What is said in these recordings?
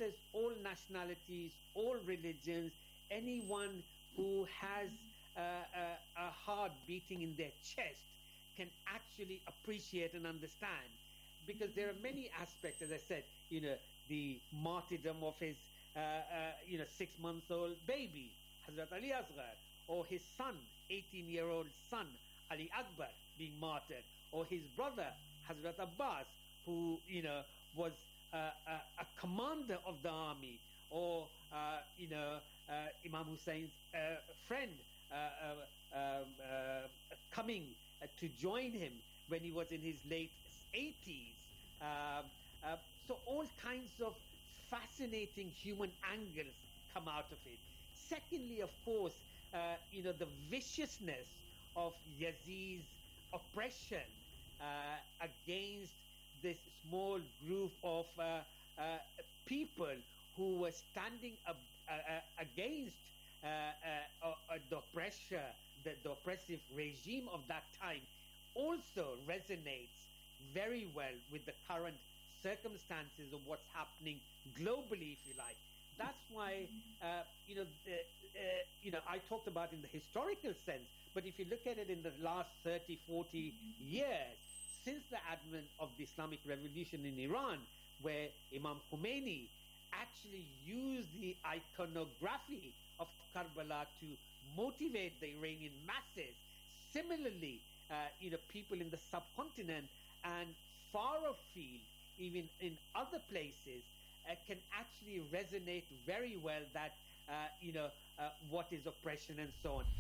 says all nationalities, all religions, anyone who has a heart beating in their chest can actually appreciate and understand, because there are many aspects, as I said, the martyrdom of his 6-month-old baby, Hazrat Ali Asghar, or his son, 18-year-old son, Ali Akbar, being martyred, or his brother, Hazrat Abbas, who, was a commander of the army, or, Imam Hussein's friend coming to join him when he was in his late 80s. So all kinds of fascinating human angles come out of it. Secondly, of course, the viciousness of Yazid's oppression against this small group of people who were standing against the pressure, the oppressive regime of that time, also resonates very well with the current circumstances of what's happening globally, if you like. That's why, I talked about in the historical sense, but if you look at it in the last 30, 40 years, since the advent of the Islamic Revolution in Iran, where Imam Khomeini actually used the iconography of Karbala to motivate the Iranian masses. Similarly, people in the subcontinent and far afield, even in other places, can actually resonate very well that, what is oppression and so on.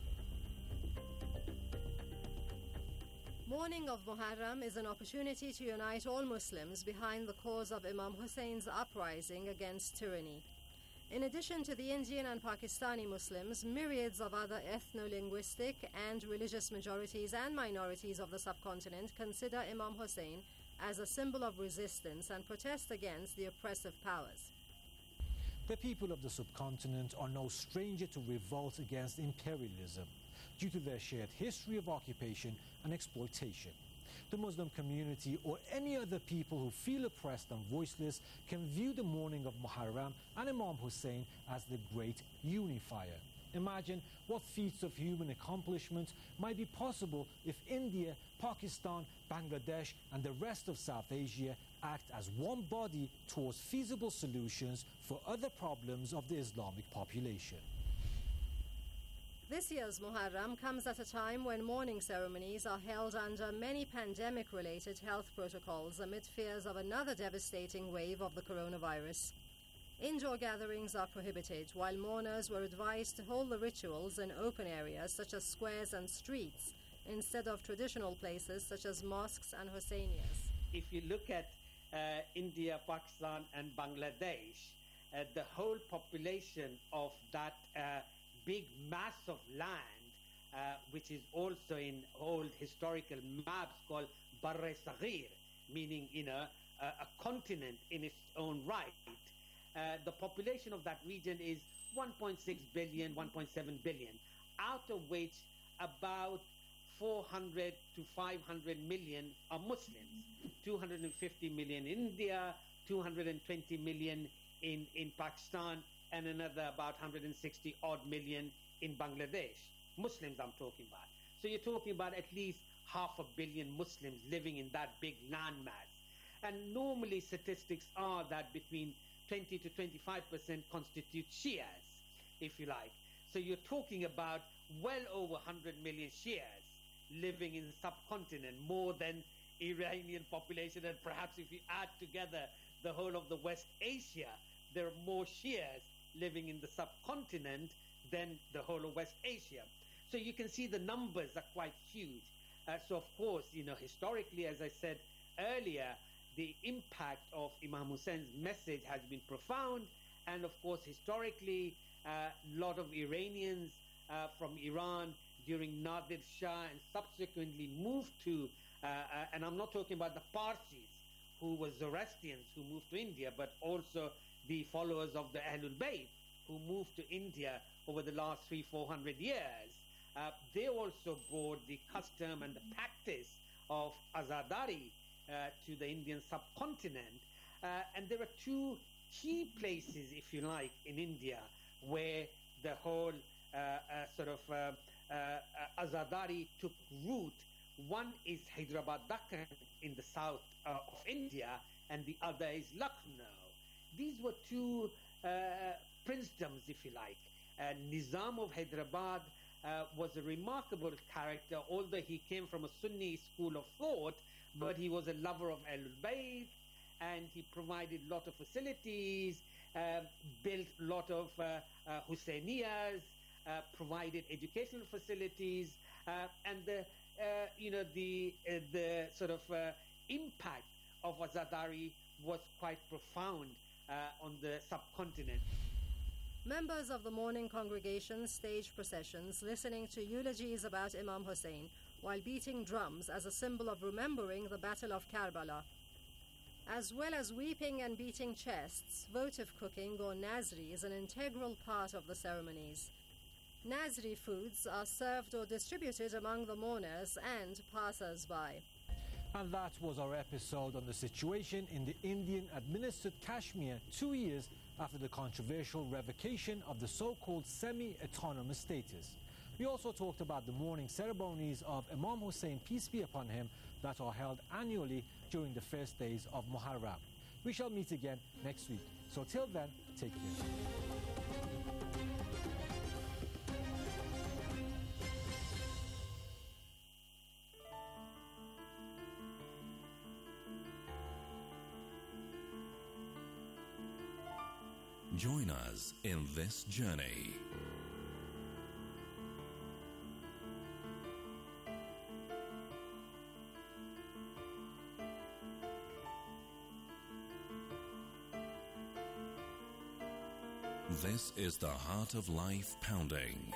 Morning of Muharram is an opportunity to unite all Muslims behind the cause of Imam Hussein's uprising against tyranny. In addition to the Indian and Pakistani Muslims, myriads of other ethno-linguistic and religious majorities and minorities of the subcontinent consider Imam Hussein as a symbol of resistance and protest against the oppressive powers. The people of the subcontinent are no stranger to revolt against imperialism due to their shared history of occupation and exploitation. The Muslim community or any other people who feel oppressed and voiceless can view the morning of Muharram and Imam Hussein as the great unifier. Imagine what feats of human accomplishment might be possible if India, Pakistan, Bangladesh and the rest of South Asia act as one body towards feasible solutions for other problems of the Islamic population. This year's Muharram comes at a time when mourning ceremonies are held under many pandemic-related health protocols amid fears of another devastating wave of the coronavirus. Indoor gatherings are prohibited, while mourners were advised to hold the rituals in open areas such as squares and streets, instead of traditional places such as mosques and Husseinias. If you look at India, Pakistan and Bangladesh, the whole population of that big mass of land, which is also in old historical maps called Barre Saghir, meaning a continent in its own right. The population of that region is 1.6 billion, 1.7 billion, out of which about 400 to 500 million are Muslims, 250 million in India, 220 million in Pakistan, and another about 160 odd million in Bangladesh. Muslims I'm talking about. So you're talking about at least 500 million Muslims living in that big landmass. And normally statistics are that between 20 to 25% constitute Shias, if you like. So you're talking about well over 100 million Shias living in the subcontinent, more than Iranian population, and perhaps if you add together the whole of the West Asia, there are more Shias living in the subcontinent than the whole of West Asia. So you can see the numbers are quite huge. So of course, historically, as I said earlier, the impact of Imam Hussein's message has been profound. And of course, historically, a lot of Iranians from Iran during Nadir Shah and subsequently moved to, and I'm not talking about the Parsis, who were Zoroastrians who moved to India, but also the followers of the Ahlul Bayt who moved to India over the last 300-400 years. They also brought the custom and the practice of Azadari to the Indian subcontinent. And there are two key places, if you like, in India where the whole Azadari took root. One is Hyderabad Dakkan in the south of India, and the other is Lucknow. These were two princedoms, if you like. Nizam of Hyderabad was a remarkable character, although he came from a Sunni school of thought, but he was a lover of Ahlul Bayt, and he provided a lot of facilities, built a lot of Hussainiyas, provided educational facilities, and the impact of Azadari was quite profound on the subcontinent. Members of the morning congregation staged processions listening to eulogies about Imam Hussein while beating drums as a symbol of remembering the Battle of Karbala. As well as weeping and beating chests, votive cooking or Nazri is an integral part of the ceremonies. Nazri foods are served or distributed among the mourners and passers-by. And that was our episode on the situation in the Indian-administered Kashmir 2 years after the controversial revocation of the so-called semi-autonomous status. We also talked about the mourning ceremonies of Imam Hussein, peace be upon him, that are held annually during the first days of Muharram. We shall meet again next week. So till then, take care. Join us in this journey. This is the Heart of Life Pounding.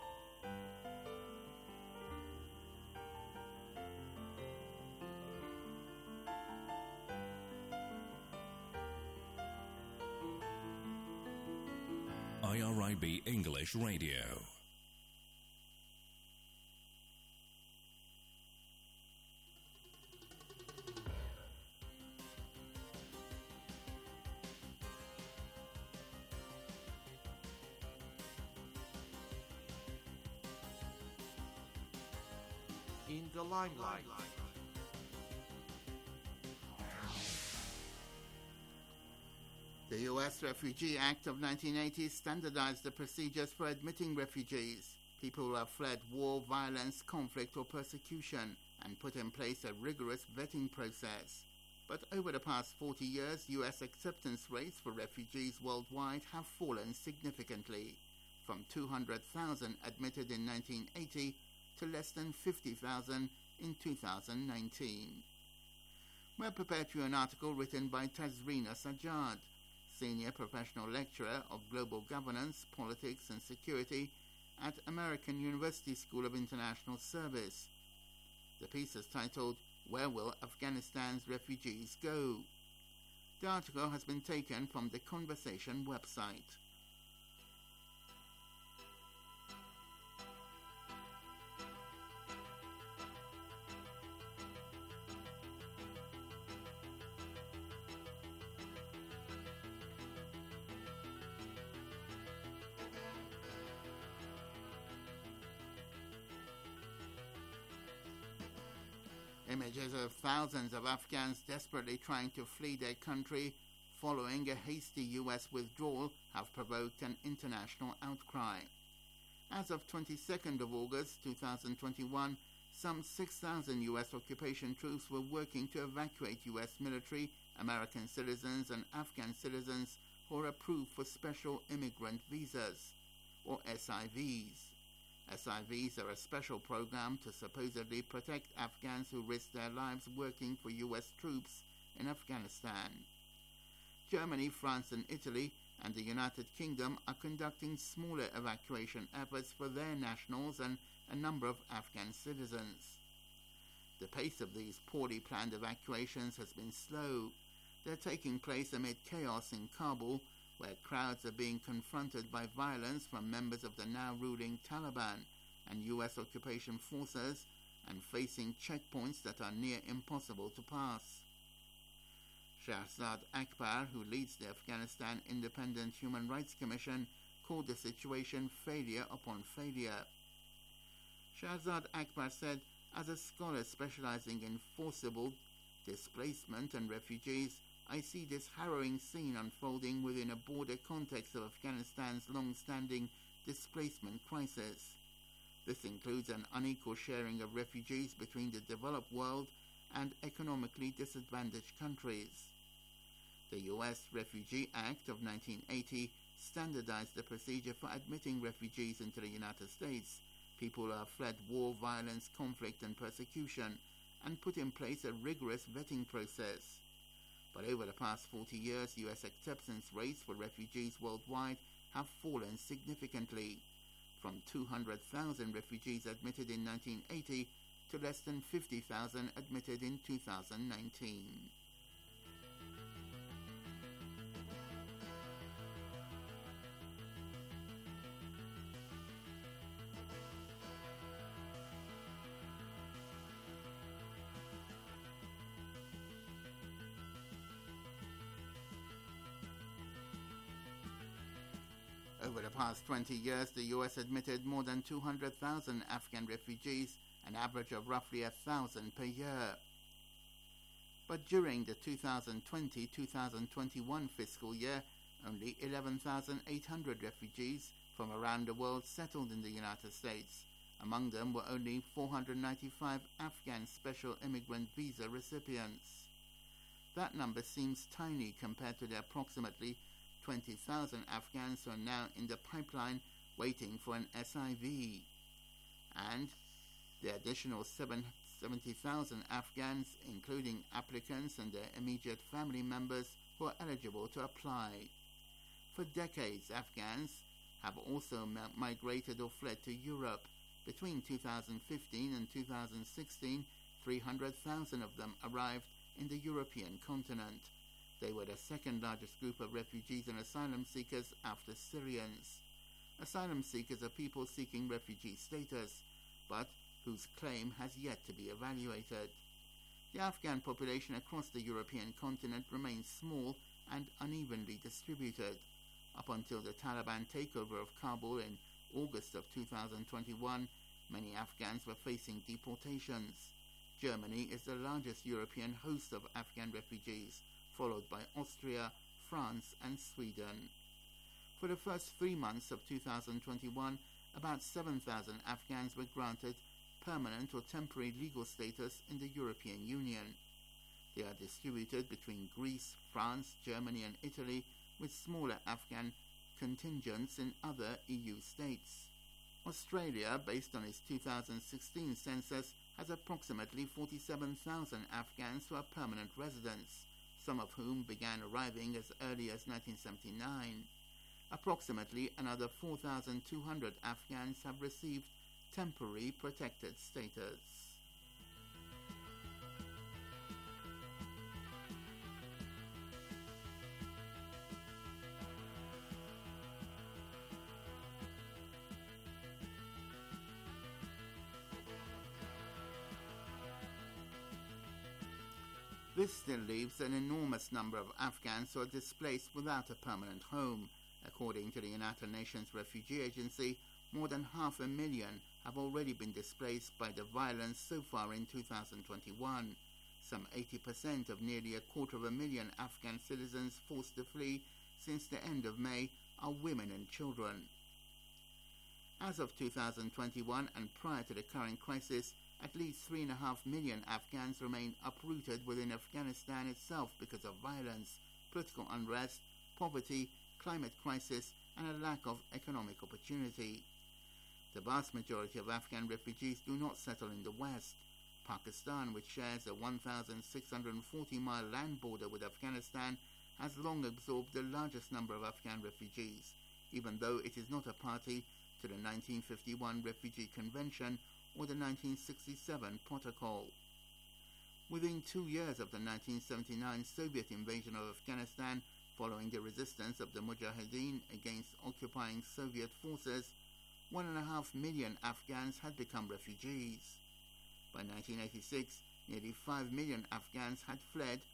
IRIB English Radio. In the limelight. The U.S. Refugee Act of 1980 standardized the procedures for admitting refugees, people who have fled war, violence, conflict, or persecution, and put in place a rigorous vetting process. But over the past 40 years, U.S. acceptance rates for refugees worldwide have fallen significantly, from 200,000 admitted in 1980 to less than 50,000 in 2019. We're prepared for an article written by Tazrina Sajjad, Senior Professional Lecturer of Global Governance, Politics and Security at American University School of International Service. The piece is titled, "Where Will Afghanistan's Refugees Go?" The article has been taken from the Conversation website. Images of thousands of Afghans desperately trying to flee their country following a hasty U.S. withdrawal have provoked an international outcry. As of 22nd of August 2021, some 6,000 U.S. occupation troops were working to evacuate U.S. military, American citizens and Afghan citizens who are approved for Special Immigrant Visas, or SIVs. SIVs are a special program to supposedly protect Afghans who risk their lives working for U.S. troops in Afghanistan. Germany, France and Italy and the United Kingdom are conducting smaller evacuation efforts for their nationals and a number of Afghan citizens. The pace of these poorly planned evacuations has been slow. They're taking place amid chaos in Kabul, where crowds are being confronted by violence from members of the now-ruling Taliban and U.S. occupation forces and facing checkpoints that are near impossible to pass. Shahzad Akbar, who leads the Afghanistan Independent Human Rights Commission, called the situation failure upon failure. Shahzad Akbar said, "As a scholar specializing in forcible displacement and refugees, I see this harrowing scene unfolding within a broader context of Afghanistan's long-standing displacement crisis. This includes an unequal sharing of refugees between the developed world and economically disadvantaged countries. The U.S. Refugee Act of 1980 standardized the procedure for admitting refugees into the United States, people who have fled war, violence, conflict, and persecution, and put in place a rigorous vetting process. But over the past 40 years, U.S. acceptance rates for refugees worldwide have fallen significantly, from 200,000 refugees admitted in 1980 to less than 50,000 admitted in 2019. Over the past 20 years, the U.S. admitted more than 200,000 Afghan refugees, an average of roughly 1,000 per year. But during the 2020-2021 fiscal year, only 11,800 refugees from around the world settled in the United States. Among them were only 495 Afghan special immigrant visa recipients. That number seems tiny compared to the approximately 20,000 Afghans who are now in the pipeline waiting for an SIV, and the additional 70,000 Afghans, including applicants and their immediate family members, who are eligible to apply. For decades, Afghans have also migrated or fled to Europe. Between 2015 and 2016, 300,000 of them arrived in the European continent. They were the second largest group of refugees and asylum seekers after Syrians. Asylum seekers are people seeking refugee status, but whose claim has yet to be evaluated. The Afghan population across the European continent remains small and unevenly distributed. Up until the Taliban takeover of Kabul in August of 2021, many Afghans were facing deportations. Germany is the largest European host of Afghan refugees, followed by Austria, France, and Sweden. For the first 3 months of 2021, about 7,000 Afghans were granted permanent or temporary legal status in the European Union. They are distributed between Greece, France, Germany, and Italy, with smaller Afghan contingents in other EU states. Australia, based on its 2016 census, has approximately 47,000 Afghans who are permanent residents, some of whom began arriving as early as 1979. Approximately another 4,200 Afghans have received temporary protected status. This still leaves an enormous number of Afghans who are displaced without a permanent home. According to the United Nations Refugee Agency, more than 500,000 have already been displaced by the violence so far in 2021. Some 80% of nearly 250,000 Afghan citizens forced to flee since the end of May are women and children. As of 2021 and prior to the current crisis, at least 3.5 million Afghans remain uprooted within Afghanistan itself because of violence, political unrest, poverty, climate crisis, and a lack of economic opportunity. The vast majority of Afghan refugees do not settle in the West. Pakistan, which shares a 1,640-mile land border with Afghanistan, has long absorbed the largest number of Afghan refugees, even though it is not a party to the 1951 Refugee Convention or the 1967 Protocol. Within 2 years of the 1979 Soviet invasion of Afghanistan, following the resistance of the Mujahideen against occupying Soviet forces, 1.5 million Afghans had become refugees. By 1986, nearly 5 million Afghans had fled,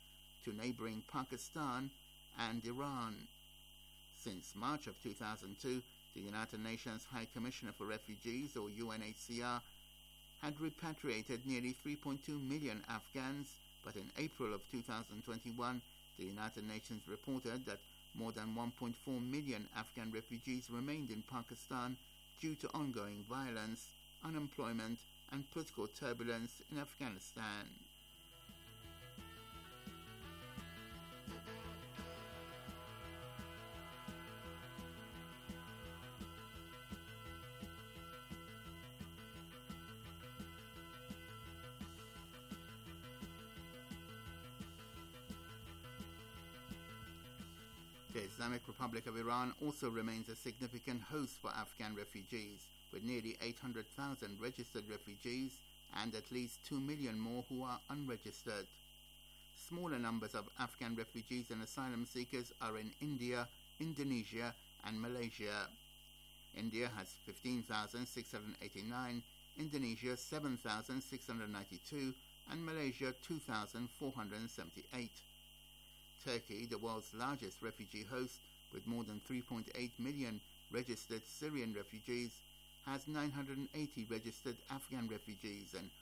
to neighboring Pakistan and Iran. Since March of 2002, the United Nations High Commissioner for Refugees, or UNHCR, had repatriated nearly 3.2 million Afghans, but in April of 2021, the United Nations reported that more than 1.4 million Afghan refugees remained in Pakistan due to ongoing violence, unemployment, and political turbulence in Afghanistan. The Islamic Republic of Iran also remains a significant host for Afghan refugees, with nearly 800,000 registered refugees and at least 2 million more who are unregistered. Smaller numbers of Afghan refugees and asylum seekers are in India, Indonesia, and Malaysia. India has 15,689, Indonesia 7,692, and Malaysia 2,478. Turkey, the world's largest refugee host with more than 3.8 million registered Syrian refugees, has 980 registered Afghan refugees and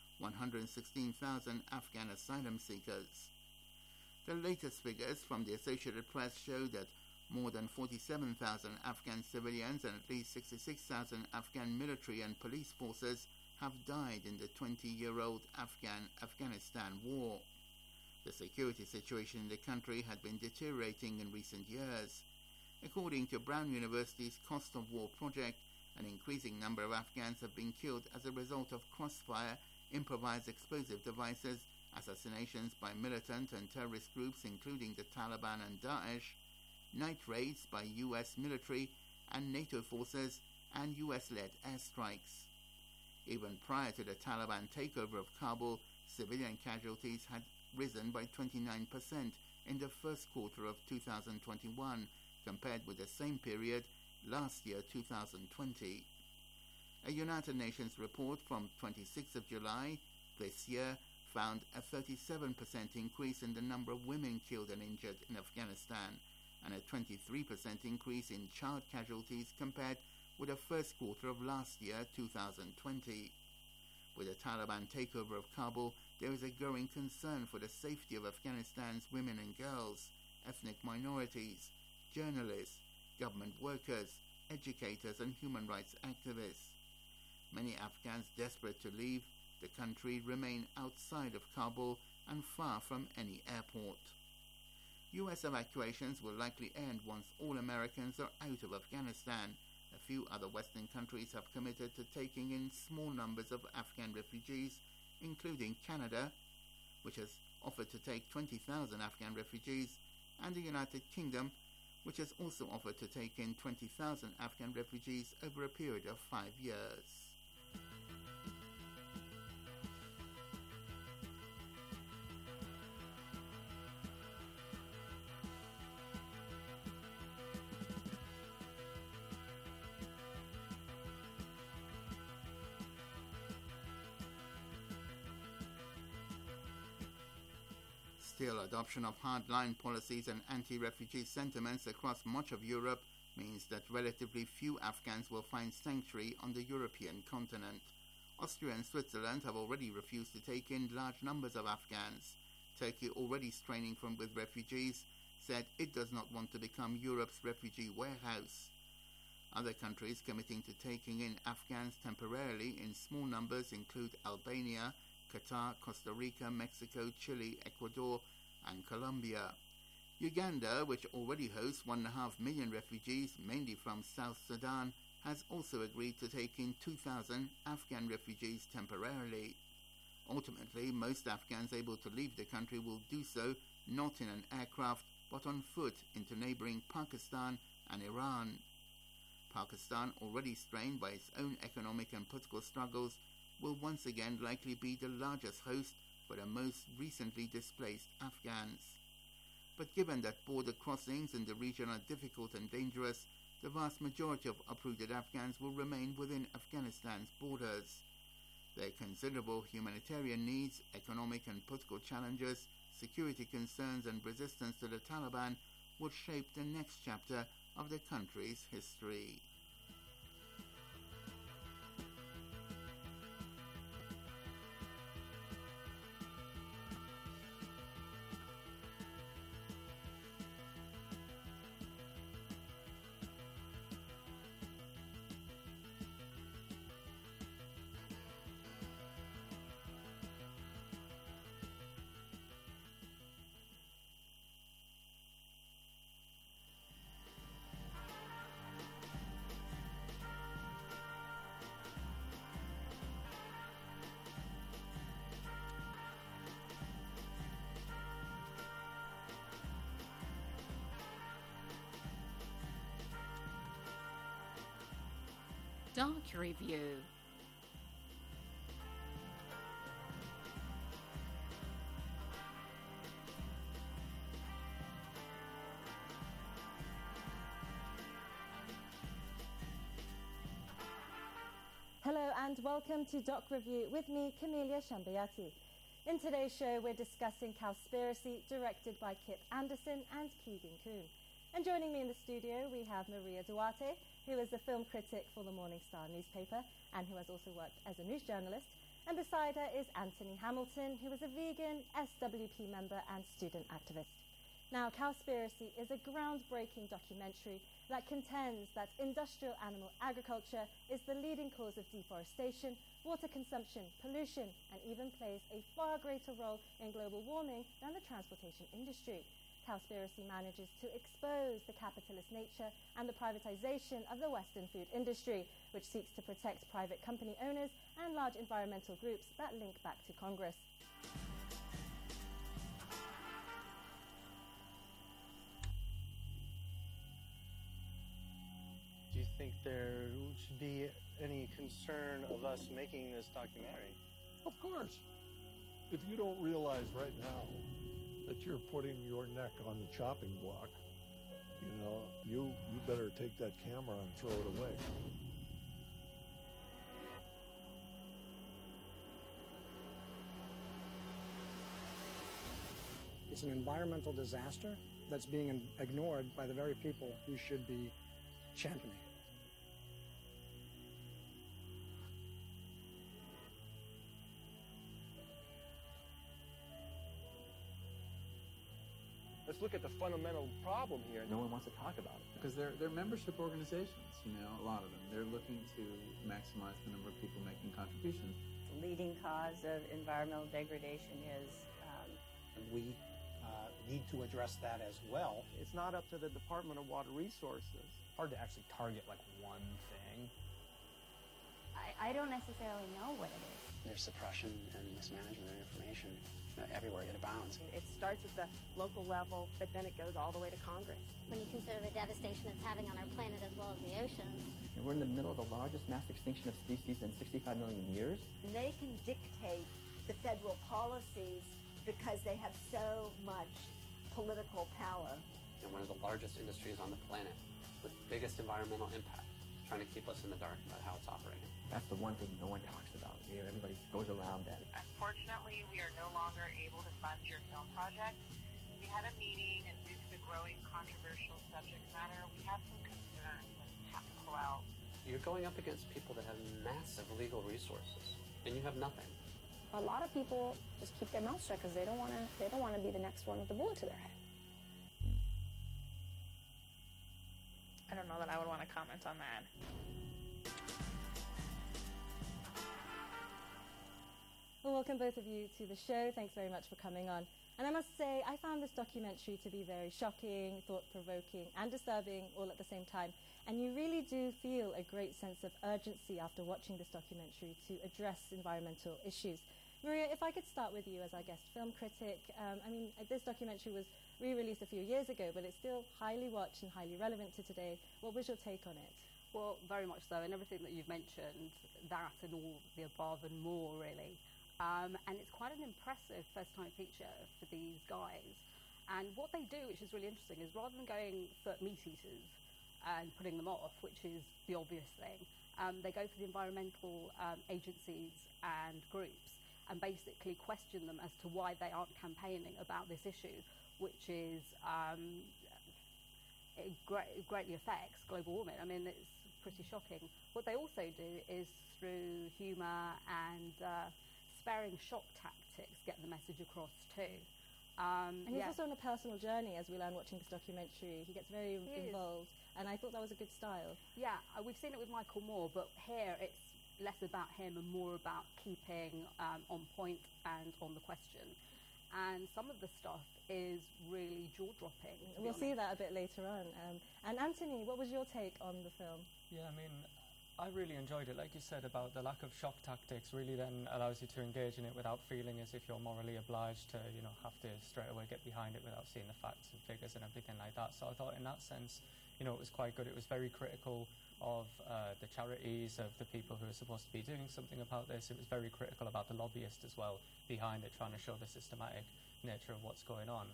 116,000 Afghan asylum seekers. The latest figures from the Associated Press show that more than 47,000 Afghan civilians and at least 66,000 Afghan military and police forces have died in the 20-year-old Afghanistan war. The security situation in the country had been deteriorating in recent years. According to Brown University's Cost of War project, an increasing number of Afghans have been killed as a result of crossfire, improvised explosive devices, assassinations by militant and terrorist groups including the Taliban and Daesh, night raids by U.S. military and NATO forces, and U.S.-led airstrikes. Even prior to the Taliban takeover of Kabul, civilian casualties had risen by 29% in the first quarter of 2021 compared with the same period last year, 2020. A United Nations report from 26th of July this year found a 37% increase in the number of women killed and injured in Afghanistan and a 23% increase in child casualties compared with the first quarter of last year, 2020. With the Taliban takeover of Kabul, there is a growing concern for the safety of Afghanistan's women and girls, ethnic minorities, journalists, government workers, educators, and human rights activists. Many Afghans desperate to leave the country remain outside of Kabul and far from any airport. U.S. evacuations will likely end once all Americans are out of Afghanistan. A few other Western countries have committed to taking in small numbers of Afghan refugees, including Canada, which has offered to take 20,000 Afghan refugees, and the United Kingdom, which has also offered to take in 20,000 Afghan refugees over a period of 5 years. Still, adoption of hardline policies and anti-refugee sentiments across much of Europe means that relatively few Afghans will find sanctuary on the European continent. Austria and Switzerland have already refused to take in large numbers of Afghans. Turkey, already straining with refugees, said it does not want to become Europe's refugee warehouse. Other countries committing to taking in Afghans temporarily in small numbers include Albania, Qatar, Costa Rica, Mexico, Chile, Ecuador, and Colombia. Uganda, which already hosts 1.5 million refugees, mainly from South Sudan, has also agreed to take in 2,000 Afghan refugees temporarily. Ultimately, most Afghans able to leave the country will do so not in an aircraft but on foot into neighboring Pakistan and Iran. Pakistan, already strained by its own economic and political struggles, will once again likely be the largest host for the most recently displaced Afghans. But given that border crossings in the region are difficult and dangerous, the vast majority of uprooted Afghans will remain within Afghanistan's borders. Their considerable humanitarian needs, economic and political challenges, security concerns and resistance to the Taliban would shape the next chapter of the country's history. Doc Review. Hello and welcome to Doc Review with me, Camelia Shambayati. In today's show, we're discussing Cowspiracy, directed by Kip Anderson and Keegan Kuhn. And joining me in the studio, we have Maria Duarte, who is a film critic for the Morning Star newspaper and who has also worked as a news journalist. And beside her is Anthony Hamilton, who is a vegan, SWP member and student activist. Now, Cowspiracy is a groundbreaking documentary that contends that industrial animal agriculture is the leading cause of deforestation, water consumption, pollution, and even plays a far greater role in global warming than the transportation industry. Cowspiracy manages to expose the capitalist nature and the privatization of the Western food industry, which seeks to protect private company owners and large environmental groups that link back to Congress. Do you think there should be any concern of us making this documentary? Of course. If you don't realize right now that you're putting your neck on the chopping block, you better take that camera and throw it away. It's an environmental disaster that's being ignored by the very people who should be championing. Let's look at the fundamental problem here. No one wants to talk about it. Because they're membership organizations, a lot of them. They're looking to maximize the number of people making contributions. The leading cause of environmental degradation is... We need to address that as well. It's not up to the Department of Water Resources. Hard to actually target one thing. I don't necessarily know what it is. There's suppression and mismanagement of information everywhere it abounds. It starts at the local level, but then it goes all the way to Congress. When you consider the devastation it's having on our planet as well as the oceans. And we're in the middle of the largest mass extinction of species in 65 million years. And they can dictate the federal policies because they have so much political power. And one of the largest industries on the planet with the biggest environmental impact, trying to keep us in the dark about how it's operating. That's the one thing no one talks about. Everybody goes around that. Unfortunately, we are no longer able to fund your film project. We had a meeting, and due to the growing controversial subject matter, we have some concerns and have to pull out. You're going up against people that have massive legal resources, and you have nothing. A lot of people just keep their mouths shut because they don't want to be the next one with a bullet to their head. I don't know that I would want to comment on that. Well, welcome both of you to the show. Thanks very much for coming on. And I must say, I found this documentary to be very shocking, thought-provoking, and disturbing all at the same time. And you really do feel a great sense of urgency after watching this documentary to address environmental issues. Maria, if I could start with you as our guest film critic. This documentary was re-released a few years ago, but it's still highly watched and highly relevant to today. What was your take on it? Well, very much so, and everything that you've mentioned, that and all the above and more, really. And it's quite an impressive first-time feature for these guys. And what they do, which is really interesting, is rather than going for meat eaters and putting them off, which is the obvious thing, they go for the environmental agencies and groups. and basically question them as to why they aren't campaigning about this issue, which is it greatly affects global warming. I mean, it's pretty shocking. What they also do is through humour and sparing shock tactics get the message across too. And he's also on a personal journey, as we learn watching this documentary. He gets very involved, and I thought that was a good style. Yeah, we've seen it with Michael Moore, but here it's less about him and more about keeping on point and on the question. And some of the stuff is really jaw-dropping. We'll see that a bit later on. And Anthony, what was your take on the film? Yeah, I mean, I really enjoyed it. Like you said about the lack of shock tactics really then allows you to engage in it without feeling as if you're morally obliged to, you know, have to straight away get behind it without seeing the facts and figures and everything like that. So I thought in that sense, you know, it was quite good. It was very critical of the charities, of the people who are supposed to be doing something about this. It was very critical about the lobbyists as well behind it, trying to show the systematic nature of what's going on.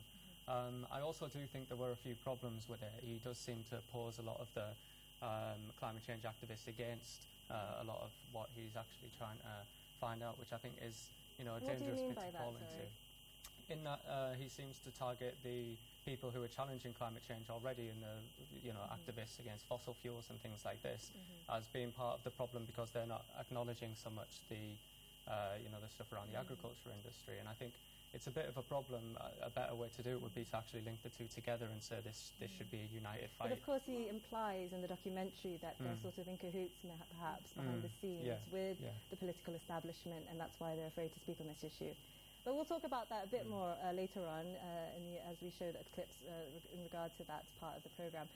I also do think there were a few problems with it. He does seem to oppose a lot of the climate change activists against a lot of what he's actually trying to find out, which I think is, you know, a dangerous bit to fall into. In that he seems to target the people who are challenging climate change already and the, you know, activists against fossil fuels and things like this as being part of the problem because they're not acknowledging so much the, you know, the stuff around the agriculture industry. And I think it's a bit of a problem. A better way to do it would be to actually link the two together and say this should be a united fight. But of course he implies in the documentary that they're sort of in cahoots perhaps behind the scenes with the political establishment, and that's why they're afraid to speak on this issue. But we'll talk about that a bit more later on as we show the clips in regard to that part of the programme.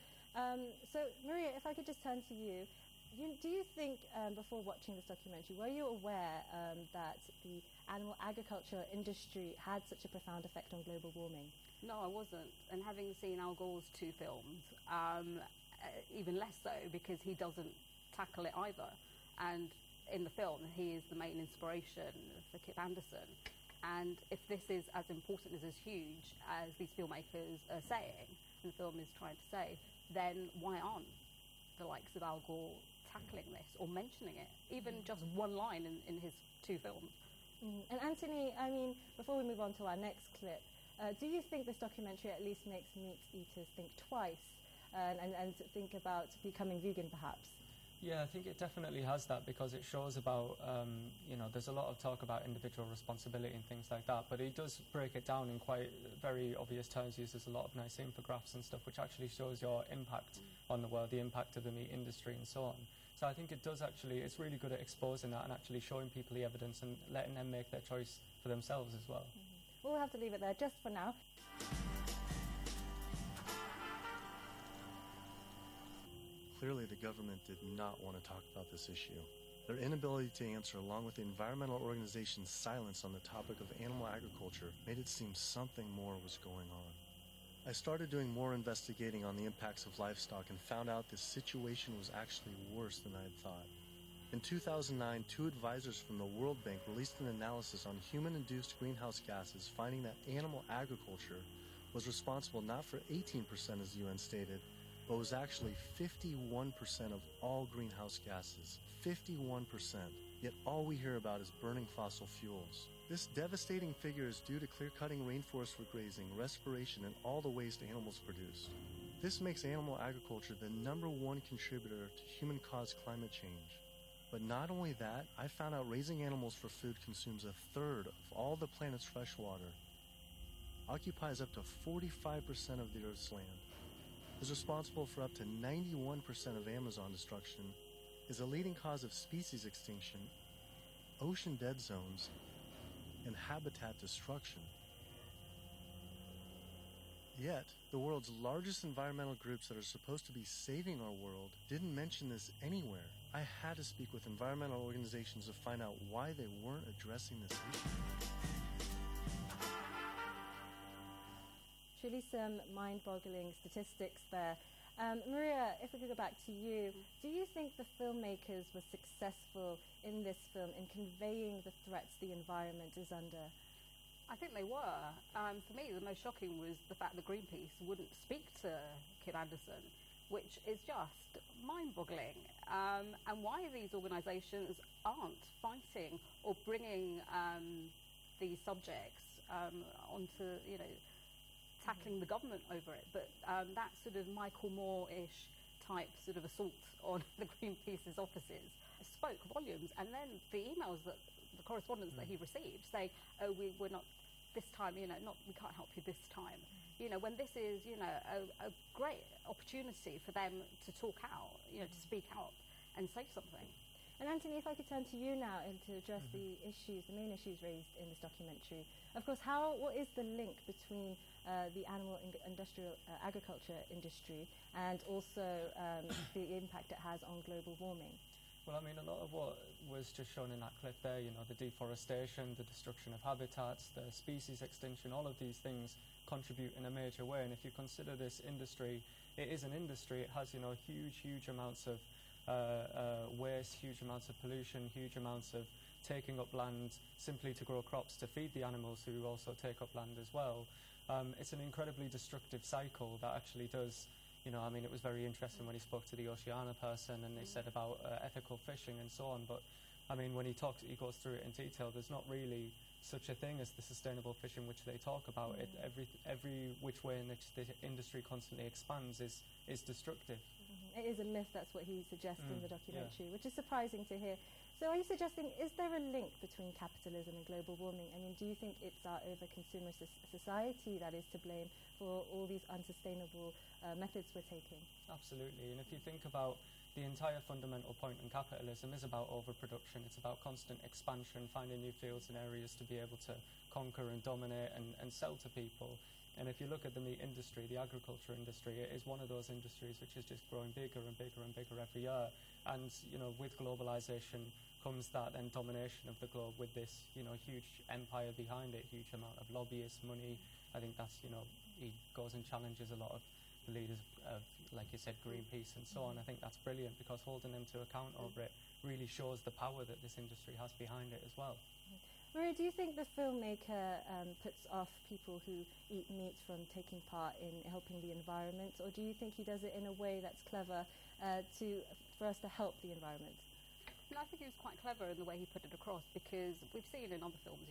So Maria, if I could just turn to you. Do you think, before watching this documentary, were you aware that the animal agriculture industry had such a profound effect on global warming? No, I wasn't. And having seen Al Gore's 2 films, even less so because he doesn't tackle it either. And in the film, he is the main inspiration for Kip Anderson. And if this is as important, as huge as these filmmakers are saying, and the film is trying to say, then why aren't the likes of Al Gore tackling this or mentioning it, even just one line in his 2 films? And Anthony, I mean, before we move on to our next clip, do you think this documentary at least makes meat eaters think twice and think about becoming vegan perhaps? Yeah, I think it definitely has that because it shows about, you know, there's a lot of talk about individual responsibility and things like that, but it does break it down in quite very obvious terms, uses a lot of nice infographics and stuff, which actually shows your impact on the world, the impact of the meat industry and so on. So I think it does actually, it's really good at exposing that and actually showing people the evidence and letting them make their choice for themselves as well. We'll have to leave it there just for now. Clearly, the government did not want to talk about this issue. Their inability to answer, along with the environmental organization's silence on the topic of animal agriculture, made it seem something more was going on. I started doing more investigating on the impacts of livestock and found out this situation was actually worse than I had thought. In 2009, 2 advisors from the World Bank released an analysis on human-induced greenhouse gases, finding that animal agriculture was responsible not for 18%, as the UN stated, but was actually 51% of all greenhouse gases. 51%. Yet all we hear about is burning fossil fuels. This devastating figure is due to clear-cutting rainforests for grazing, respiration, and all the waste animals produce. This makes animal agriculture the #1 contributor to human-caused climate change. But not only that, I found out raising animals for food consumes 1/3 of all the planet's fresh water, occupies up to 45% of the Earth's land, is responsible for up to 91% of Amazon destruction, is a leading cause of species extinction, ocean dead zones, and habitat destruction. Yet, the world's largest environmental groups that are supposed to be saving our world didn't mention this anywhere. I had to speak with environmental organizations to find out why they weren't addressing this issue. Truly some mind-boggling statistics there. Maria, if we could go back to you, do you think the filmmakers were successful in this film in conveying the threats the environment is under? I think they were. For me, the most shocking was the fact that Greenpeace wouldn't speak to Kip Anderson. which is just mind-boggling. And why these organisations aren't fighting or bringing these subjects onto, tackling the government over it. But that sort of Michael Moore-ish type sort of assault on the Greenpeace's offices spoke volumes. And then the emails the correspondence that he received saying, oh, we're not this time, we can't help you this time. When this is, a great opportunity for them to talk out, to speak out and say something. And Anthony, if I could turn to you now and to address the main issues raised in this documentary. Of course, what is the link between the animal industrial agriculture industry and also the impact it has on global warming? Well, I mean, a lot of what was just shown in that clip there, the deforestation, the destruction of habitats, the species extinction, all of these things contribute in a major way. And if you consider this industry, it is an industry. It has, huge amounts of waste, huge amounts of pollution, huge amounts of taking up land simply to grow crops to feed the animals who also take up land as well. It's an incredibly destructive cycle that actually does, it was very interesting when he spoke to the Oceana person and they said about ethical fishing and so on, but when he goes through it in detail, there's not really such a thing as the sustainable fishing which they talk about. Every which way in which the industry constantly expands is destructive. It is a myth, that's what he suggests in the documentary, which is surprising to hear. So are you suggesting, is there a link between capitalism and global warming? Do you think it's our over-consumer society that is to blame for all these unsustainable methods we're taking? Absolutely, and if you think about the entire fundamental point in capitalism is about overproduction. It's about constant expansion, finding new fields and areas to be able to conquer and dominate and sell to people. And if you look at the meat industry, the agriculture industry, it is one of those industries which is just growing bigger and bigger and bigger every year. And, with globalization comes that then domination of the globe with this, huge empire behind it, huge amount of lobbyists, money. I think that's, he goes and challenges a lot of the leaders of, like you said, Greenpeace and so on. I think that's brilliant because holding them to account over it really shows the power that this industry has behind it as well. Maria, do you think the filmmaker puts off people who eat meat from taking part in helping the environment, or do you think he does it in a way that's clever for us to help the environment? I think he was quite clever in the way he put it across, because we've seen in other films,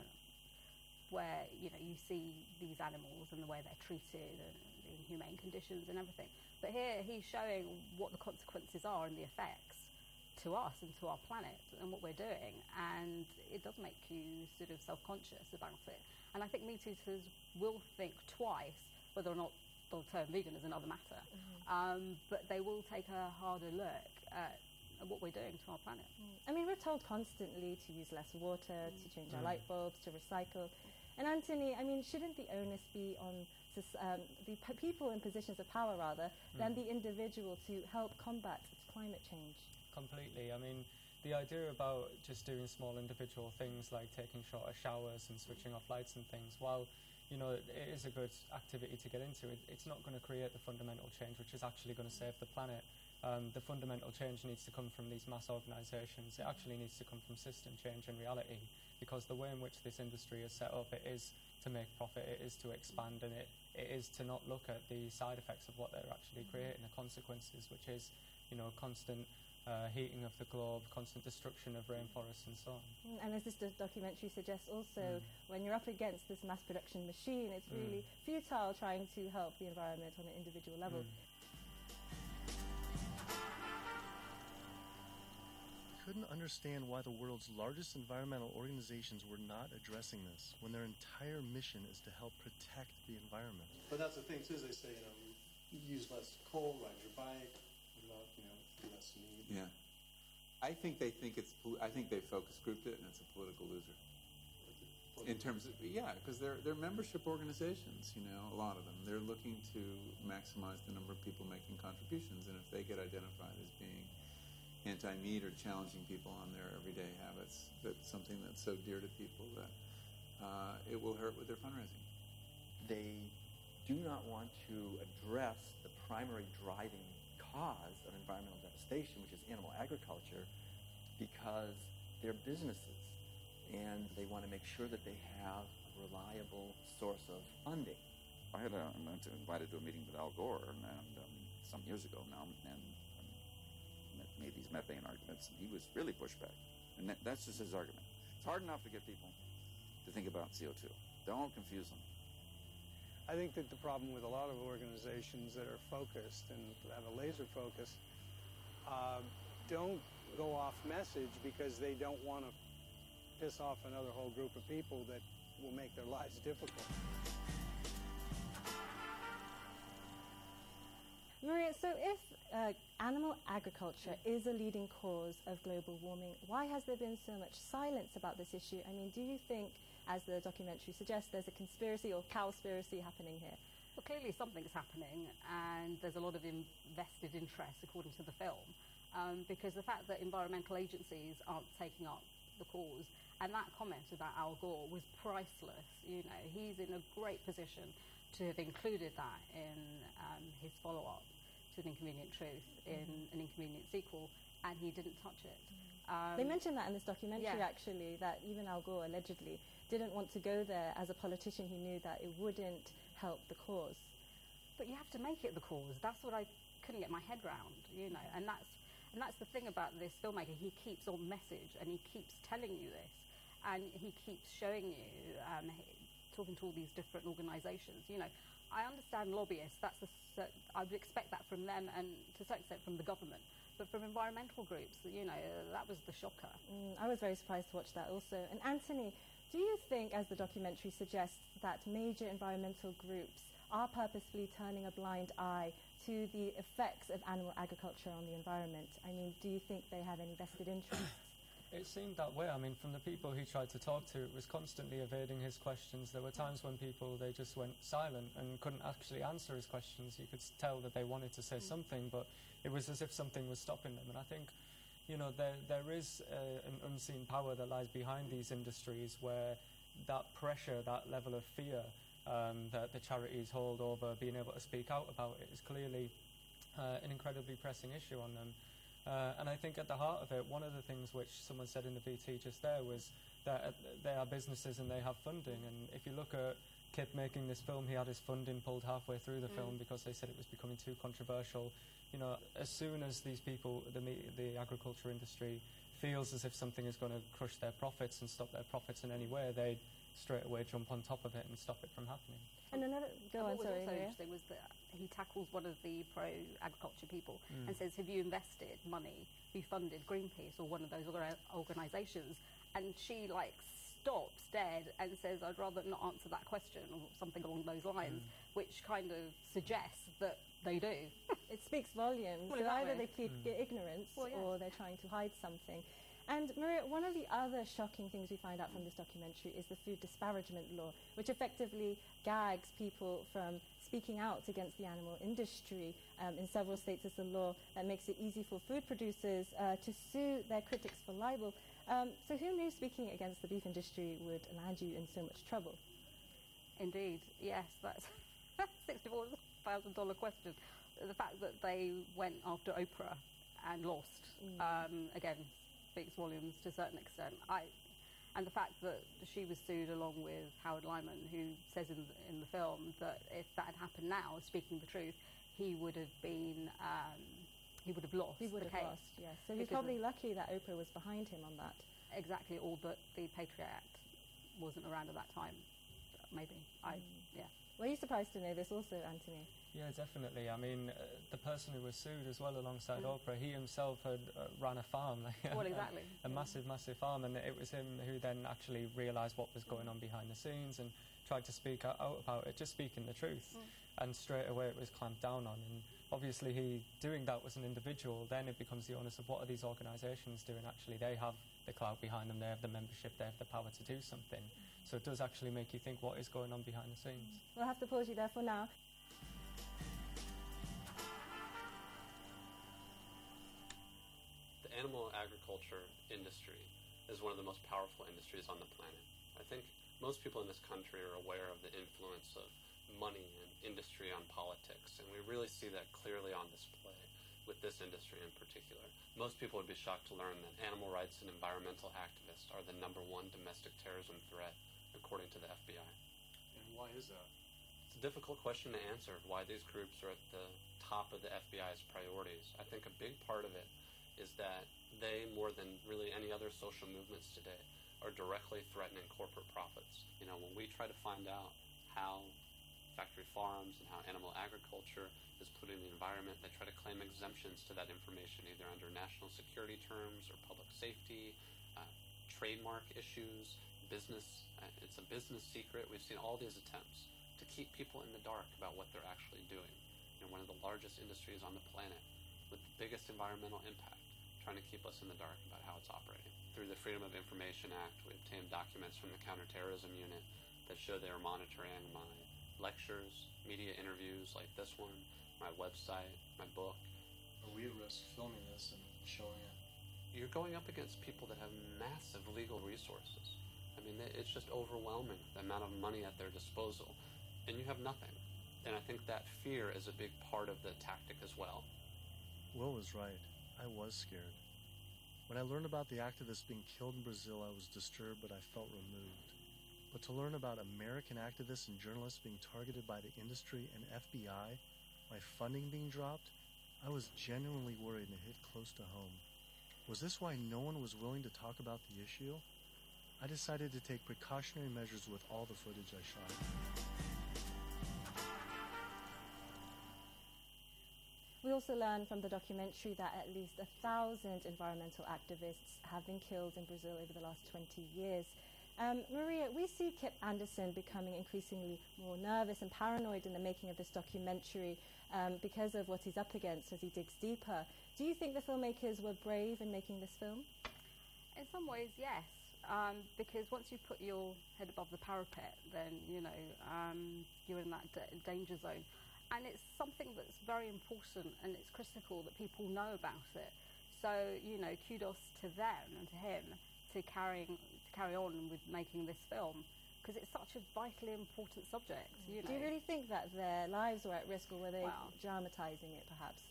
where you see these animals and the way they're treated and the inhumane conditions and everything. But here he's showing what the consequences are and the effects to us and to our planet and what we're doing, and it does make you sort of self-conscious about it. And I think meat eaters will think twice whether or not they'll turn vegan is another matter, but they will take a harder look at what we're doing to our planet. We're told constantly to use less water, to change our light bulbs, to recycle. And Anthony, shouldn't the onus be on the people in positions of power than the individual to help combat climate change? Completely. The idea about just doing small individual things like taking shorter showers and switching off lights and things, while it is a good activity to get into, it's not going to create the fundamental change which is actually going to save the planet. The fundamental change needs to come from these mass organisations. It actually needs to come from system change in reality, because the way in which this industry is set up, it is to make profit, it is to expand, and it is to not look at the side effects of what they're actually creating, the consequences, which is constant heating of the globe, constant destruction of rainforests and so on. And as this documentary suggests also, when you're up against this mass production machine, it's really futile trying to help the environment on an individual level. Couldn't understand why the world's largest environmental organizations were not addressing this when their entire mission is to help protect the environment. But that's the thing too, is they say, use less coal, ride your bike, less meat. Yeah. I think they focus grouped it, and it's a political loser. In terms of, because they're membership organizations, a lot of them. They're looking to maximize the number of people making contributions, and if they get identified as being anti-meat or challenging people on their everyday habits, that's something that's so dear to people that it will hurt with their fundraising. They do not want to address the primary driving cause of environmental devastation, which is animal agriculture, because they're businesses and they want to make sure that they have a reliable source of funding. I had invited to a meeting with Al Gore, and some years ago now, and made these methane arguments, and he was really pushed back. And that's just his argument. It's hard enough to get people to think about CO2. Don't confuse them. I think that the problem with a lot of organizations that are focused and have a laser focus don't go off message because they don't want to piss off another whole group of people that will make their lives difficult. Maria, so if animal agriculture is a leading cause of global warming, why has there been so much silence about this issue? I mean, do you think, as the documentary suggests, there's a conspiracy or cowspiracy happening here? Well, clearly something's happening, and there's a lot of invested interest, according to the film, because the fact that environmental agencies aren't taking up the cause, and that comment about Al Gore was priceless. You know, he's in a great position to have included that in his follow-up to An Inconvenient Truth in An Inconvenient Sequel, and he didn't touch it. They mentioned that in this documentary, actually, that even Al Gore allegedly didn't want to go there as a politician. He knew that it wouldn't help the cause. But you have to make it the cause. That's what I couldn't get my head round, you know, and that's the thing about this filmmaker. He keeps on message, and he keeps telling you this, and he keeps showing you, talking to all these different organisations. You know, I understand lobbyists. I would expect that from them, and to a certain extent from the government. But from environmental groups, you know, that was the shocker. I was very surprised to watch that also. And Anthony, do you think, as the documentary suggests, that major environmental groups are purposefully turning a blind eye to the effects of animal agriculture on the environment? I mean, do you think they have any vested interests? It seemed that way. I mean, from the people he tried to talk to, it was constantly evading his questions. There were times when they just went silent and couldn't actually answer his questions. You could tell that they wanted to say something, but it was as if something was stopping them. And I think, you know, there is an unseen power that lies behind these industries, where that pressure, that level of fear that the charities hold over being able to speak out about it is clearly an incredibly pressing issue on them. And I think at the heart of it, one of the things which someone said in the VT just there was that they are businesses and they have funding. And if you look at Kip making this film, he had his funding pulled halfway through the film because they said it was becoming too controversial. You know, as soon as these people, the agriculture industry, feels as if something is going to crush their profits and stop their profits in any way, they straight away jump on top of it and stop it from happening. And another, what was also interesting was that he tackles one of the pro-agriculture people and says, have you invested money, have you funded Greenpeace or one of those organisations? And she, like, stops dead and says, I'd rather not answer that question, or something along those lines, which kind of suggests that they do. It speaks volumes. Well, so exactly. Either they plead ignorance or they're trying to hide something. And Maria, one of the other shocking things we find out from this documentary is the food disparagement law, which effectively gags people from speaking out against the animal industry. In several states, it's a law that makes it easy for food producers to sue their critics for libel. So who knew speaking against the beef industry would land you in so much trouble? Indeed, yes, that's $64,000 question. The fact that they went after Oprah and lost, again, speaks volumes to a certain extent. And the fact that she was sued along with Howard Lyman, who says in the film that if that had happened now, speaking the truth, he would have been, he would have lost. He would the have case. lost, yes. So he's probably lucky that Oprah was behind him on that. Exactly, or that the Patriot Act wasn't around at that time. Maybe. Were you surprised to know this also, Anthony? Yeah, definitely. I mean, the person who was sued as well alongside Oprah, he himself had ran a farm. Well, exactly. A massive, massive farm, and it was him who then actually realised what was going on behind the scenes and tried to speak out about it, just speaking the truth. And straight away it was clamped down on. And obviously he doing that was an individual, then it becomes the onus of what are these organisations doing. Actually, they have the clout behind them, they have the membership, they have the power to do something. So it does actually make you think what is going on behind the scenes. We'll have to pause you there for now. The animal agriculture industry is one of the most powerful industries on the planet. I think most people in this country are aware of the influence of money and industry on politics, and we really see that clearly on display with this industry in particular. Most people would be shocked to learn that animal rights and environmental activists are the #1 domestic terrorism threat, according to the FBI. And why is that? It's a difficult question to answer, why these groups are at the top of the FBI's priorities. I think a big part of it is that they, more than really any other social movements today, are directly threatening corporate profits. You know, when we try to find out how factory farms and how animal agriculture is polluting the environment, they try to claim exemptions to that information, either under national security terms or public safety, trademark issues, business. It's a business secret. We've seen all these attempts to keep people in the dark about what they're actually doing. You know, one of the largest industries on the planet with the biggest environmental impact, trying to keep us in the dark about how it's operating. Through the Freedom of Information Act, we obtained documents from the Counterterrorism Unit that show they are monitoring my lectures, media interviews like this one, my website, my book. Are we at risk filming this and showing it? You're going up against people that have massive legal resources. I mean, it's just overwhelming, the amount of money at their disposal, and you have nothing. And I think that fear is a big part of the tactic as well. Will was right. I was scared. When I learned about the activists being killed in Brazil, I was disturbed, but I felt removed. But to learn about American activists and journalists being targeted by the industry and FBI, my funding being dropped, I was genuinely worried and it hit close to home. Was this why no one was willing to talk about the issue? I decided to take precautionary measures with all the footage I shot. We also learned from the documentary that at least 1,000 environmental activists have been killed in Brazil over the last 20 years. Maria, we see Kip Anderson becoming increasingly more nervous and paranoid in the making of this documentary because of what he's up against as he digs deeper. Do you think the filmmakers were brave in making this film? In some ways, yes. Because once you put your head above the parapet, then, you know, you're in that danger zone. And it's something that's very important and it's critical that people know about it. So, you know, kudos to them and to him to carry on with making this film, because it's such a vitally important subject. You know. Do you really think that their lives were at risk, or were they dramatising it, perhaps?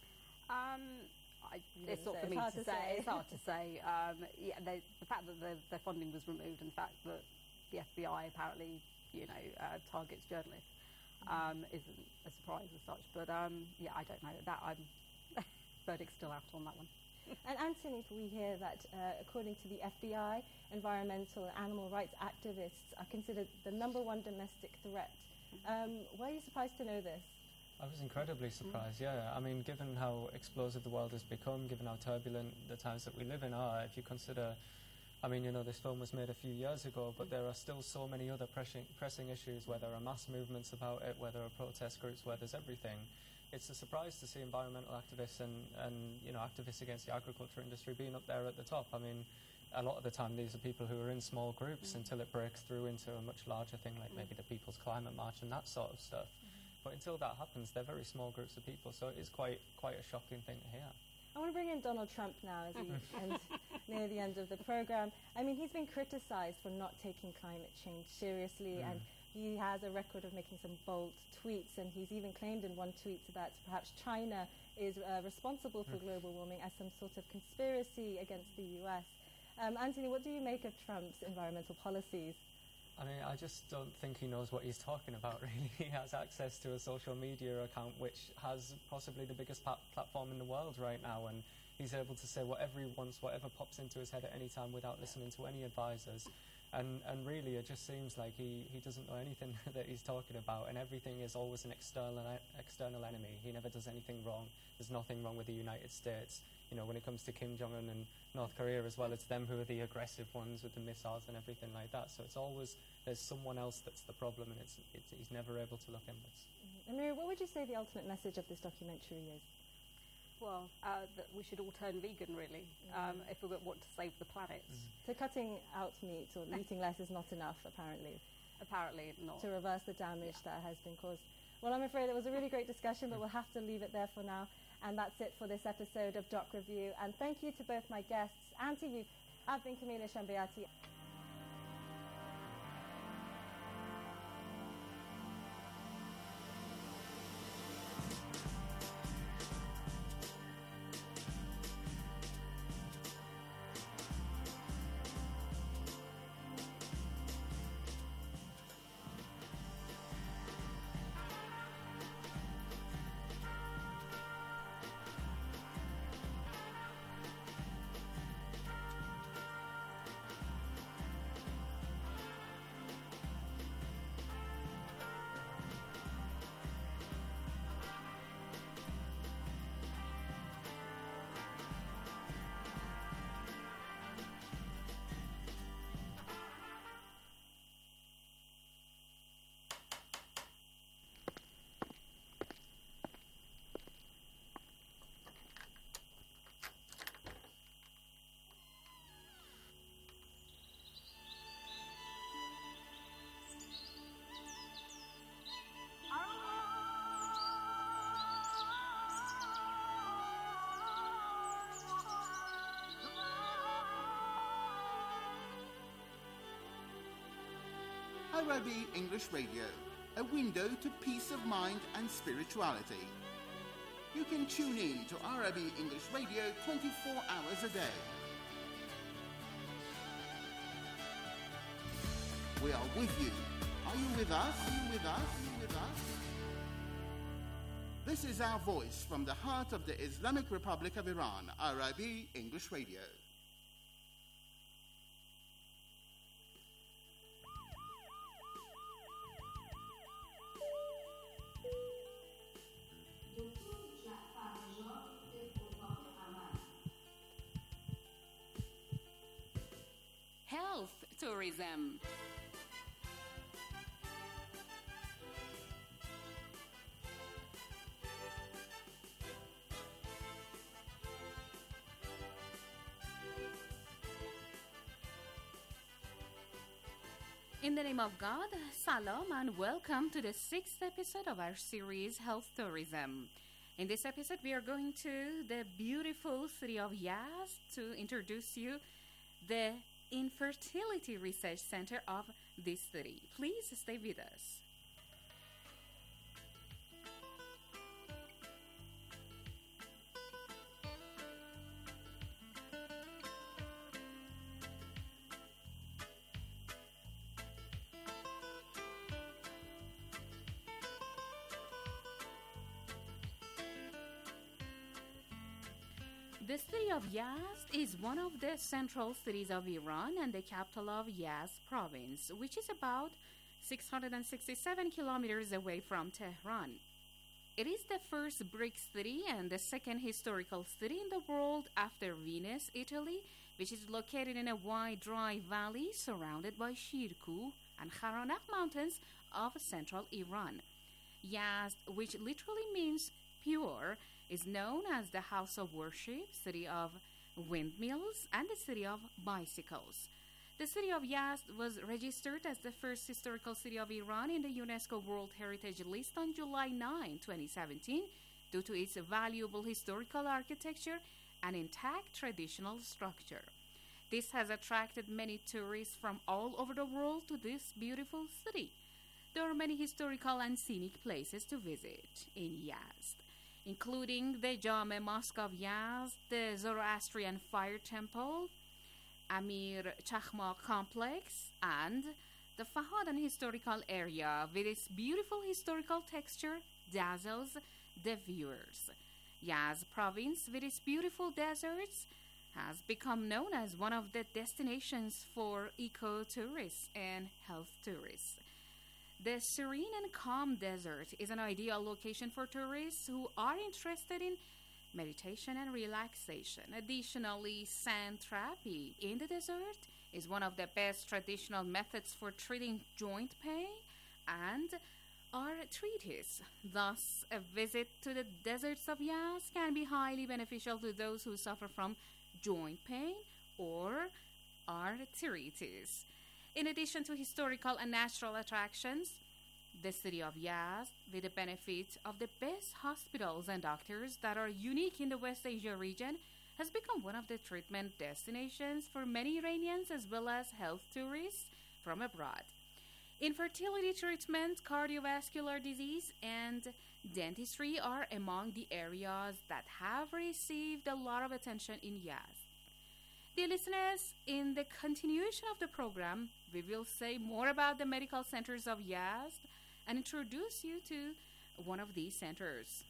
It's not for me to say. It's hard to say. Yeah, the fact that their funding was removed, and the fact that the FBI apparently, you know, targets journalists, isn't a surprise as such. But yeah, I don't know. That verdict's still out on that one. And Anthony, we hear that according to the FBI, environmental and animal rights activists are considered the #1 domestic threat. Were you surprised to know this? I was incredibly surprised, yeah. I mean, given how explosive the world has become, given how turbulent the times that we live in are, if you consider, I mean, you know, this film was made a few years ago, but there are still so many other pressing issues, where there are mass movements about it, where there are protest groups, where there's everything. It's a surprise to see environmental activists and you know, activists against the agriculture industry being up there at the top. I mean, a lot of the time these are people who are in small groups until it breaks through into a much larger thing, like maybe the People's Climate March and that sort of stuff. But until that happens, they're very small groups of people, so it is quite a shocking thing to hear. I want to bring in Donald Trump now as we end near the end of the programme. I mean, he's been criticised for not taking climate change seriously, and he has a record of making some bold tweets, and he's even claimed in one tweet that perhaps China is responsible for global warming as some sort of conspiracy against the US. Anthony, what do you make of Trump's environmental policies? I mean, I just don't think he knows what he's talking about, really. He has access to a social media account which has possibly the biggest platform in the world right now, and he's able to say whatever he wants, whatever pops into his head at any time without listening to any advisors. And really, it just seems like he doesn't know anything that he's talking about, and everything is always an external enemy. He never does anything wrong. There's nothing wrong with the United States. You know, when it comes to Kim Jong-un and North Korea as well, it's them who are the aggressive ones with the missiles and everything like that. So it's always, there's someone else that's the problem, and he's never able to look inwards. And Mary, what would you say the ultimate message of this documentary is? Well, that we should all turn vegan, really, if we want to save the planet. So cutting out meat or eating less is not enough, apparently. Apparently not. To reverse the damage that has been caused. Well, I'm afraid it was a really great discussion, but we'll have to leave it there for now. And that's it for this episode of Doc Review. And thank you to both my guests and to you. I've been Camelia Shambayati. RIB English Radio, a window to peace of mind and spirituality. You can tune in to RIB English Radio 24 hours a day. We are with you. Are you with us? Are you with us? Are you with us? This is our voice from the heart of the Islamic Republic of Iran, RIB English Radio. Health tourism. In the name of God, Salam and welcome to the 6th episode of our series Health Tourism. In this episode, we are going to the beautiful city of Yazd to introduce you the Infertility Research Center of this city. Please stay with us. The city of Yazd is one of the central cities of Iran and the capital of Yazd province, which is about 667 kilometers away from Tehran. It is the first Greek city and the second historical city in the world after Venice, Italy, which is located in a wide, dry valley surrounded by Shirkuh and Kharanakh mountains of central Iran. Yazd, which literally means pure, is known as the house of worship, city of windmills, and the city of bicycles. The city of Yazd was registered as the first historical city of Iran in the UNESCO World Heritage List on July 9, 2017, due to its valuable historical architecture and intact traditional structure. This has attracted many tourists from all over the world to this beautiful city. There are many historical and scenic places to visit in Yazd, including the Jame Mosque of Yazd, the Zoroastrian Fire Temple, Amir Chachma Complex, and the Fahadan historical area with its beautiful historical texture dazzles the viewers. Yazd province with its beautiful deserts has become known as one of the destinations for eco-tourists and health tourists. The serene and calm desert is an ideal location for tourists who are interested in meditation and relaxation. Additionally, sand therapy in the desert is one of the best traditional methods for treating joint pain and arthritis. Thus, a visit to the deserts of Yazd can be highly beneficial to those who suffer from joint pain or arthritis. In addition to historical and natural attractions, the city of Yazd, with the benefit of the best hospitals and doctors that are unique in the West Asia region, has become one of the treatment destinations for many Iranians as well as health tourists from abroad. Infertility treatment, cardiovascular disease, and dentistry are among the areas that have received a lot of attention in Yazd. Dear listeners, in the continuation of the program, we will say more about the medical centers of Yazd and introduce you to one of these centers.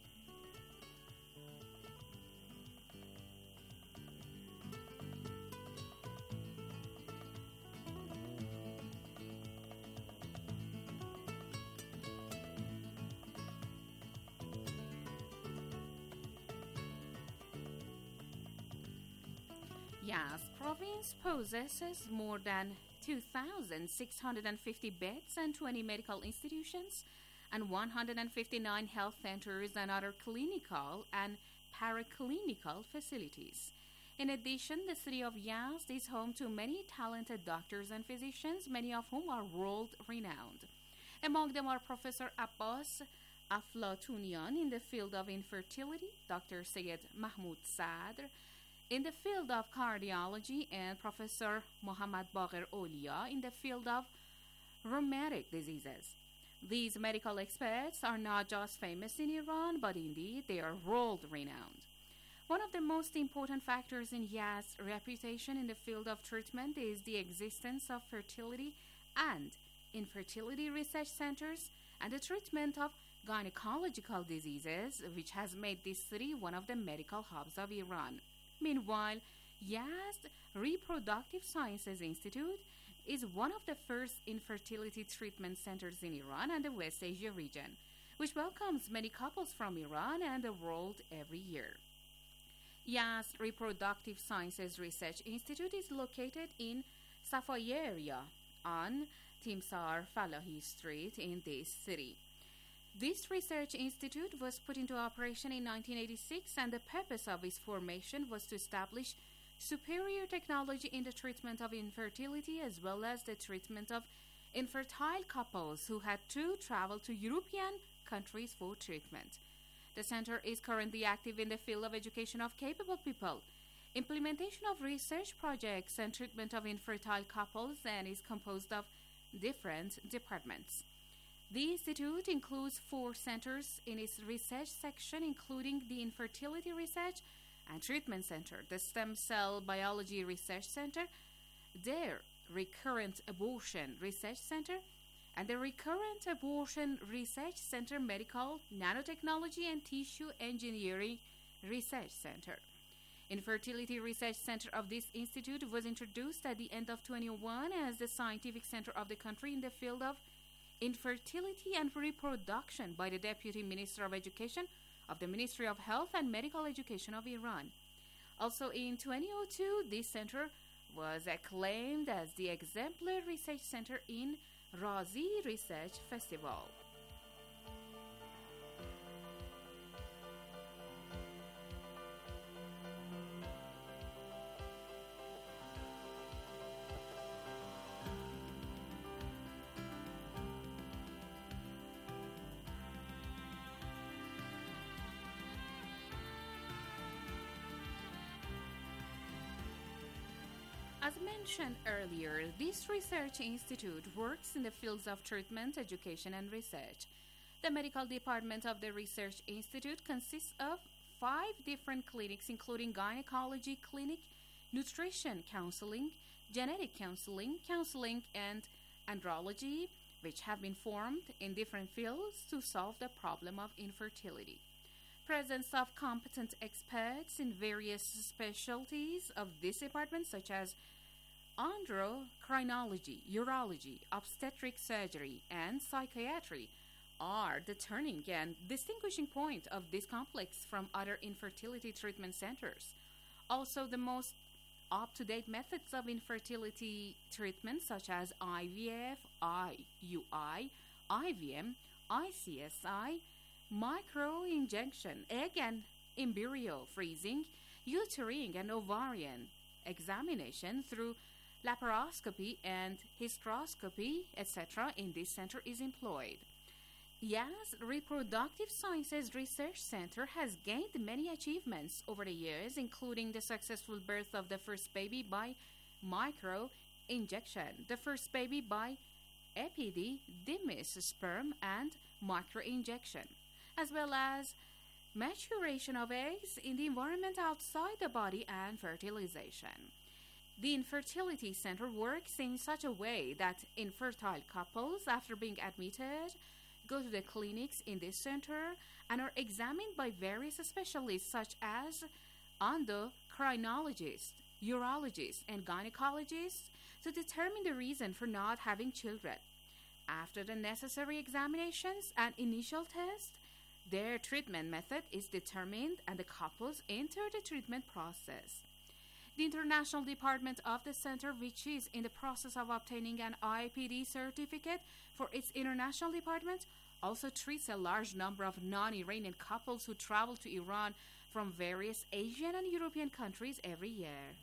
Yazd province possesses more than 2,650 beds and 20 medical institutions and 159 health centers and other clinical and paraclinical facilities. In addition, the city of Yazd is home to many talented doctors and physicians, many of whom are world-renowned. Among them are Professor Abbas Aflatunian in the field of infertility, Dr. Syed Mahmoud Sadr in the field of cardiology, and Professor Mohammad Baqir Olia in the field of rheumatic diseases. These medical experts are not just famous in Iran, but indeed they are world-renowned. One of the most important factors in Yaz's reputation in the field of treatment is the existence of fertility and infertility research centers and the treatment of gynecological diseases, which has made this city one of the medical hubs of Iran. Meanwhile, Yazd Reproductive Sciences Institute is one of the first infertility treatment centers in Iran and the West Asia region, which welcomes many couples from Iran and the world every year. Yazd Reproductive Sciences Research Institute is located in Safaye area on Timsar Falahi Street in this city. This research institute was put into operation in 1986, and the purpose of its formation was to establish superior technology in the treatment of infertility as well as the treatment of infertile couples who had to travel to European countries for treatment. The center is currently active in the field of education of capable people, implementation of research projects, and treatment of infertile couples, and is composed of different departments. The institute includes 4 centers in its research section, including the Infertility Research and Treatment Center, the Stem Cell Biology Research Center, the Recurrent Abortion Research Center, and the Recurrent Abortion Research Center Medical Nanotechnology and Tissue Engineering Research Center. Infertility Research Center of this institute was introduced at the end of 2021 as the scientific center of the country in the field of infertility and reproduction by the Deputy Minister of Education of the Ministry of Health and Medical Education of Iran. Also in 2002, this center was acclaimed as the exemplar research center in Razi Research Festival. As mentioned earlier, this research institute works in the fields of treatment, education, and research. The medical department of the research institute consists of 5 different clinics, including gynecology clinic, nutrition counseling, genetic counseling, and andrology, which have been formed in different fields to solve the problem of infertility. Presence of competent experts in various specialties of this department, such as endocrinology, urology, obstetric surgery, and psychiatry, are the turning and distinguishing point of this complex from other infertility treatment centers. Also, the most up-to-date methods of infertility treatment, such as IVF, IUI, IVM, ICSI, micro-injection, egg and embryo freezing, uterine and ovarian examination through laparoscopy and hysteroscopy, etc., in this center is employed. Yaz Reproductive Sciences Research Center has gained many achievements over the years, including the successful birth of the first baby by micro-injection, the first baby by epididymis sperm and micro-injection, as well as maturation of eggs in the environment outside the body and fertilization. The Infertility Center works in such a way that infertile couples, after being admitted, go to the clinics in this center and are examined by various specialists such as endocrinologists, urologists, and gynecologists to determine the reason for not having children. After the necessary examinations and initial tests, their treatment method is determined and the couples enter the treatment process. The International Department of the Center, which is in the process of obtaining an IPD certificate for its international department, also treats a large number of non-Iranian couples who travel to Iran from various Asian and European countries every year.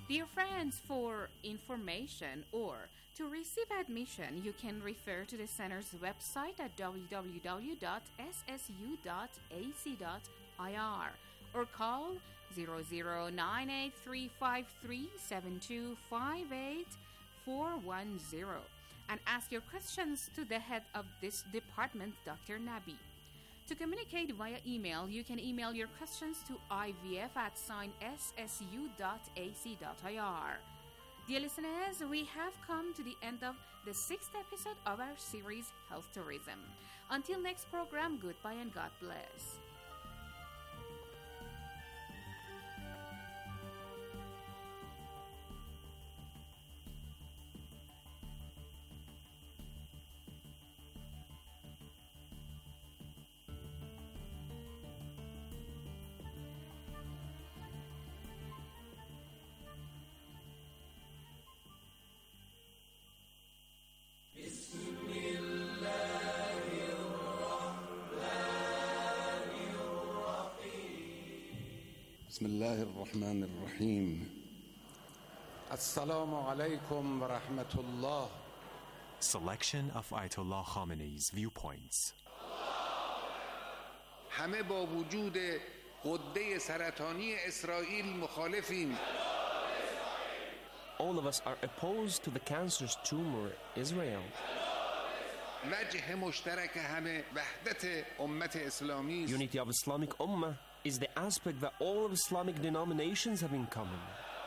Dear friends, for information or to receive admission, you can refer to the center's website at www.ssu.ac.ir or call 0098-353-7258-410 and ask your questions to the head of this department, Dr. Nabi. To communicate via email, you can email your questions to ivf@ssu.ac.ir. Dear listeners, we have come to the end of the 6th episode of our series, Health Tourism. Until next program, goodbye and God bless. بسم الله الرحمن الرحيم السلام عليكم ورحمة الله. Selection of Ayatollah Khamenei's viewpoints. همه با وجود غده سرطانی اسرائیل مخالفیم. All of us are opposed to the cancerous tumor Israel. وجه مشترک همه وحدت امت اسلامی است. Unity of Islamic Ummah is the aspect that all of Islamic denominations have in common.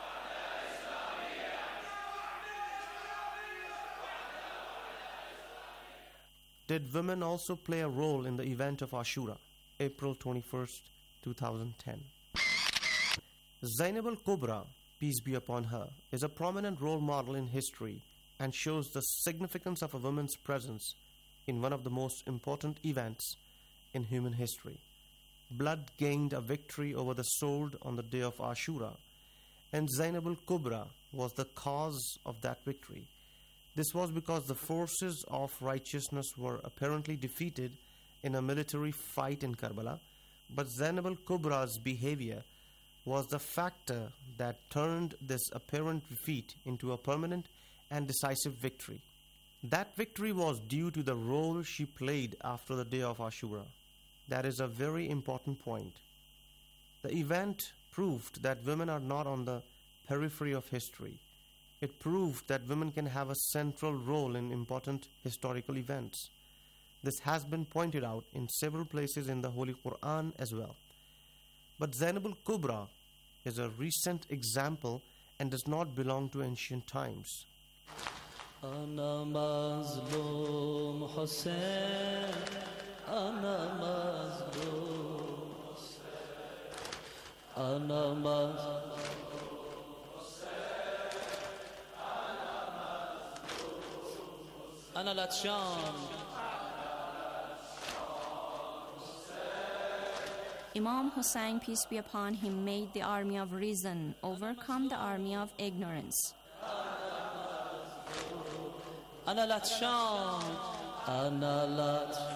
Did women also play a role in the event of Ashura, April 21st, 2010? Zainab al-Kubra, peace be upon her, is a prominent role model in history and shows the significance of a woman's presence in one of the most important events in human history. Blood gained a victory over the sword on the day of Ashura, and Zainab al-Kubra was the cause of that victory. This was because the forces of righteousness were apparently defeated in a military fight in Karbala, but Zainab al-Kubra's behavior was the factor that turned this apparent defeat into a permanent and decisive victory. That victory was due to the role she played after the day of Ashura. That is a very important point. The event proved that women are not on the periphery of history. It proved that women can have a central role in important historical events. This has been pointed out in several places in the Holy Quran as well. But Zainab al-Kubra is a recent example and does not belong to ancient times. Ana mazlum Hussein, ana mazlum Hussein, ana mazlum Hussein, ana latshan. Imam Hussein, peace be upon him, made the army of reason overcome the army of ignorance. Ana latshan, ana latshan.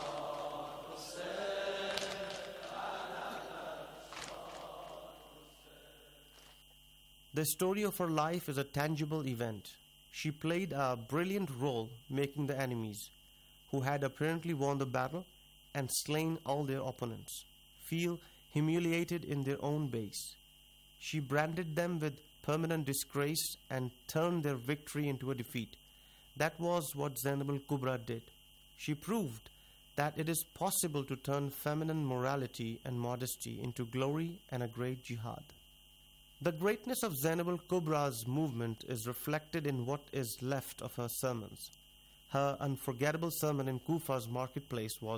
The story of her life is a tangible event. She played a brilliant role making the enemies, who had apparently won the battle and slain all their opponents, feel humiliated in their own base. She branded them with permanent disgrace and turned their victory into a defeat. That was what Zainab al-Kubra did. She proved that it is possible to turn feminine morality and modesty into glory and a great jihad. The greatness of Zainab al-Kubra's movement is reflected in what is left of her sermons. Her unforgettable sermon in Kufa's marketplace was